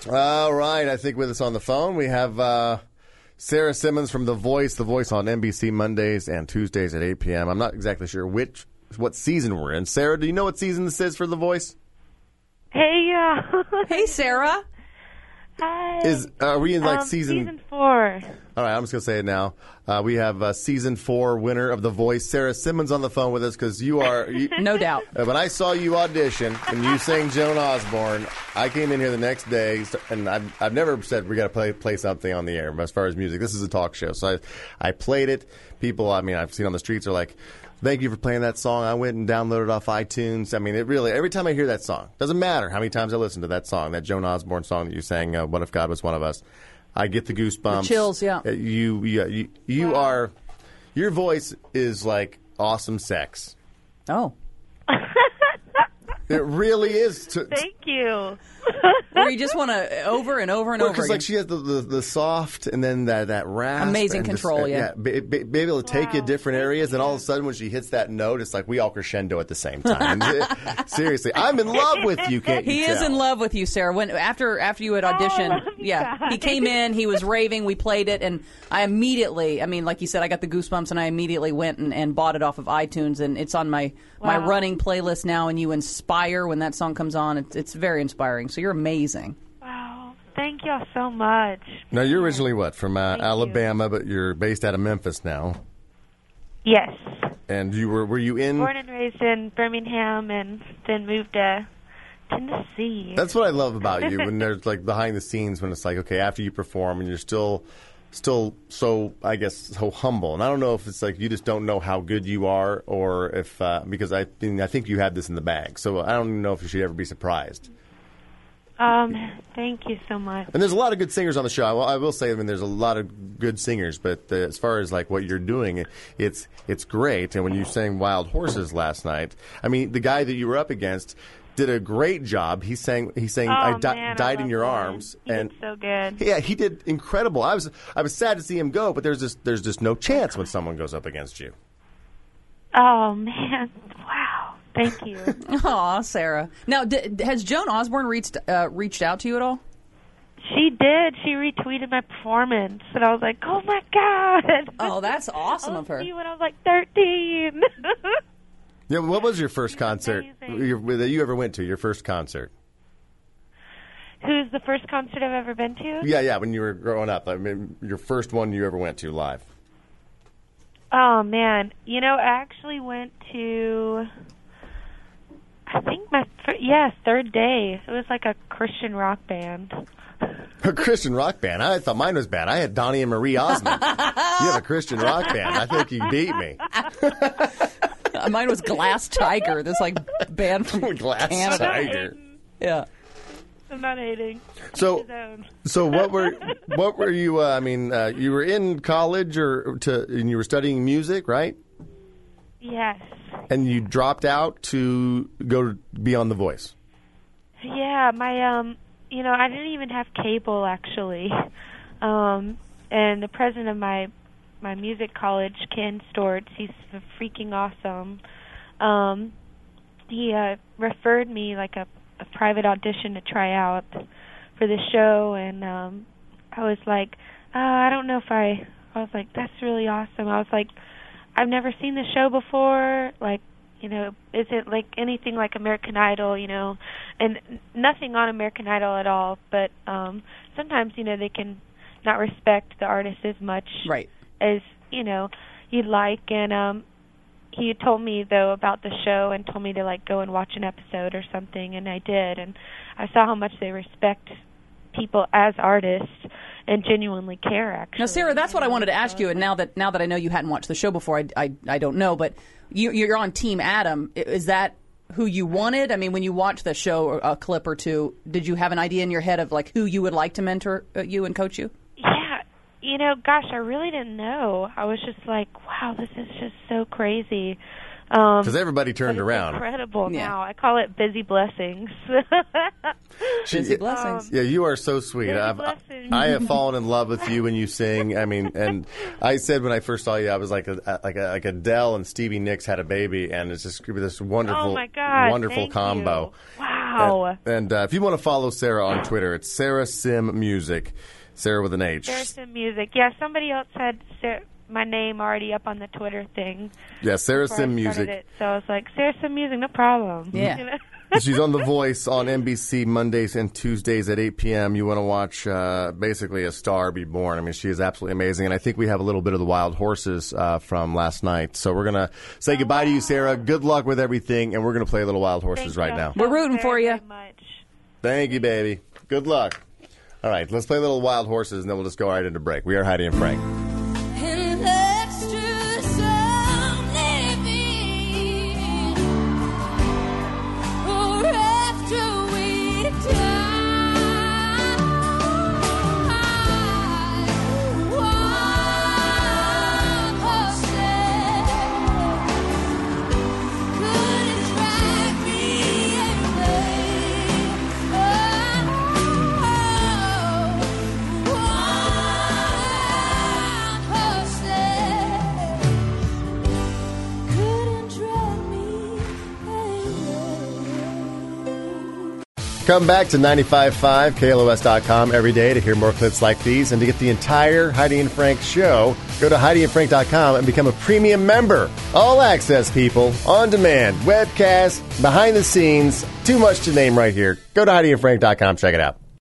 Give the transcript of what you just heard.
All right. I think with us on the phone, we have Sarah Simmons from The Voice on NBC Mondays and Tuesdays at 8 p.m. I'm not exactly sure what season we're in. Sarah, do you know what season this is for The Voice? Hey, Hey, Sarah. Hi. Are we in season 4? All right, I'm just going to say it now. We have season 4 winner of The Voice, Sarah Simmons, on the phone with us because you are... No doubt. When I saw you audition and you sang Joan Osborne, I came in here the next day, and I've never said we got to play something on the air as far as music. This is a talk show. So I played it. People, I've seen on the streets are like, thank you for playing that song. I went and downloaded it off iTunes. It really, every time I hear that song, doesn't matter how many times I listen to that song, that Joan Osborne song that you sang, What If God Was One of Us, I get the goosebumps. The chills, yeah. You are, your voice is like awesome sex. Oh. It really is. Thank you. Where you just want to over and over and over again. Because she has the soft and then that rasp. Amazing control, yeah. Be able to take you different areas, and all of a sudden when she hits that note, it's like we all crescendo at the same time. Seriously, I'm in love with you, can't you He tell? is in love with you, Sarah. After you had auditioned, he came in, he was raving, we played it, and I immediately, like you said, I got the goosebumps, and I immediately went and bought it off of iTunes, and it's on my running playlist now, and you inspire when that song comes on. It's very inspiring, so you're amazing. Wow. Thank you all so much. Now, you're originally from Alabama, but you're based out of Memphis now. Yes. And were you in... Born and raised in Birmingham and then moved to Tennessee. That's what I love about you, when there's like behind the scenes, when it's like, okay, after you perform and you're still so, I guess, so humble. And I don't know if it's like you just don't know how good you are, or if, because I think you have this in the bag. So I don't even know if you should ever be surprised. Thank you so much. And there's a lot of good singers on the show. I will say, there's a lot of good singers, but as far as like what you're doing, it's great. And when you sang Wild Horses last night, the guy that you were up against did a great job. He sang Died in Your Arms. He did so good. Yeah, he did incredible. I was sad to see him go, but there's just no chance when someone goes up against you. Oh, man. Wow. Thank you. Aw, Sarah. Now, has Joan Osborne reached out to you at all? She did. She retweeted my performance, and I was like, oh, my God. Oh, that's awesome of her. I when I was like 13. Yeah, what was your first concert that you ever went to, your first concert? Who's the first concert I've ever been to? Yeah, when you were growing up. Your first one you ever went to live. Oh, man. I actually went to, I think third day. It was like a Christian rock band. A Christian rock band? I thought mine was bad. I had Donnie and Marie Osmond. You have a Christian rock band. I think you beat me. Mine was Glass Tiger, this band from Glass Canada. Tiger. Yeah. I'm not hating. So what were you? You were in college and you were studying music, right? Yes. And you dropped out to go to be on The Voice. Yeah, my I didn't even have cable actually, and the president of my music college, Ken Stortz, he's freaking awesome. He referred me like a private audition to try out for the show, and I was like, I don't know if I was like, that's really awesome. I was like, I've never seen the show before, is it like anything like American Idol, and nothing on American Idol at all, but sometimes, they can not respect the artist as much right. as, you'd like, and he told me, though, about the show and told me to, go and watch an episode or something, and I did, and I saw how much they respect people as artists and genuinely care, actually. Now, Sarah, that's what I wanted to ask you, and now that I know you hadn't watched the show before, I don't know, but you're on Team Adam. Is that who you wanted? When you watched the show, or a clip or two, did you have an idea in your head of, who you would like to mentor you and coach you? Yeah, gosh, I really didn't know. I was just like, wow, this is just so crazy. Because everybody turned around. Incredible now. I call it busy blessings. Busy blessings. Yeah, you are so sweet. I have fallen in love with you when you sing. And I said when I first saw you, I was like Adele and Stevie Nicks had a baby, and it's just this wonderful, oh my God, wonderful combo. You. Wow. Wow. And if you want to follow Sarah on Twitter, it's Sarah Sim Music. Sarah with an H. Sarah Sim Music. Yeah, somebody else had my name already up on the Twitter thing. Yeah, Sarah Sim Music. So I was like, Sarah Sim Music, no problem. Yeah. You know? She's on The Voice on NBC Mondays and Tuesdays at 8 p.m. You want to watch basically a star be born. I mean, she is absolutely amazing. And I think we have a little bit of the Wild Horses from last night. So we're going to say goodbye to you, Sarah. Good luck with everything. And we're going to play a little Wild Horses right now. We're rooting for you. Thank you, baby. Good luck. All right, let's play a little Wild Horses, and then we'll just go right into break. We are Heidi and Frank. Come back to 95.5, KLOS.com every day to hear more clips like these. And to get the entire Heidi and Frank show, go to HeidiandFrank.com and become a premium member. All access, people, on demand, webcast, behind the scenes, too much to name right here. Go to HeidiandFrank.com, check it out.